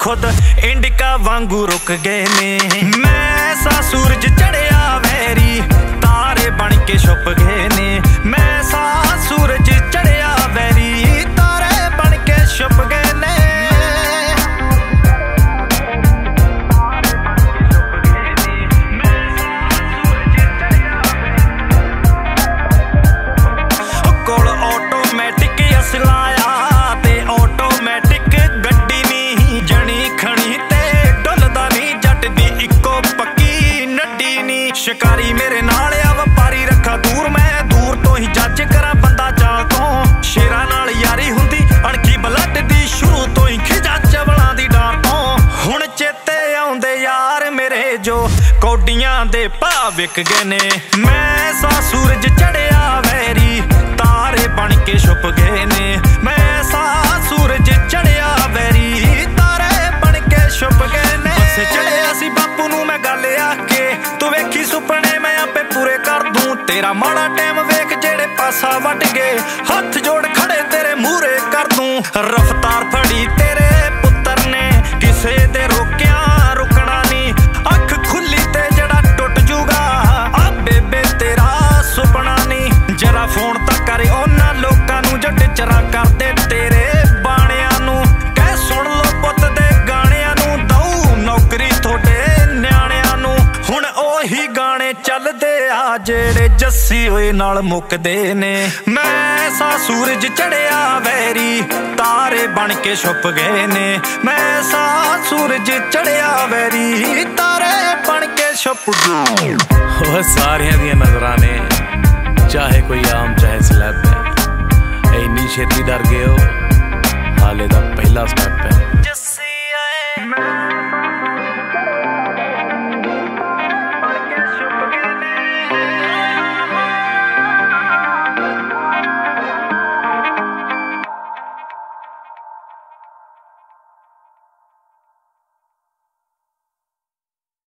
खुद इंडिका वांगू रुक गए ने। मैं सा सूरज चढ़िया वैरी तारे बन के छुप गए ने। मैं सा सूरज चढ़िया वैरी तारे बन के छुप गए ने। कोल ऑटोमैटिक असलाया ते ऑटोमैटिक गड्डी नी जनी खणी ते डुलदा नी जट दी इक्को पक्की नड्डी नी। शिकारी मेरे नाल आ वपारी रखा दूर मैं दूर तो ही जज करा बंदा चाल तो। शेरा नाल यारी हुंदी अणखी ब्लड दी शुरू तो ही खिजा चवलां दी डार तो। हुण चेते आउंदे यार मेरे जो कौडियां दे भाव विक गए ने। मैं सा सूरज चढ़िया वैरी तारे बन के छुप गए ने। मैं सा सूरज चढ़िया वैरी तारे बन के छुप गए ने। बसे चढ़िया सी बापू नू मैं गल आके तू वेखी सुपने मैं आपे पूरे कर दूं। तेरा माड़ा टाइम वेख जेड़े पासा वट गए हथ जोड़ खड़े तेरे मूरे कर दूं। रफ्तार फड़ी तेरे पुत्तर ने किसे दे रोकिया रुकना नी। अख खुली ते जड़ा टुट जूगा आ बेबे तेरा सुपना नी। जरा फोन तक करे उन्हां लोकां नू जो टिचरा करदे तेरे बाणियां नू। कह सुन लो पुੱਤ दे गाणियां नू दऊ नौकरी थोड़े न्याणियां नू। हुण ओही गाने चलदे आ जेड़े जस्सी होए नाल मुकदे ने। मैं सा सूरज चढ़िया वैरी तारे बन के छुप गए ने। मैं सा सूरज चढ़िया वैरी तारे बन के छुप गए। ओह सारियां दियां नजरां ने चाहे कोई आम चाहे स्लैब है। इन्नी छेती डर गए हो हाले दा पहला स्टैप है।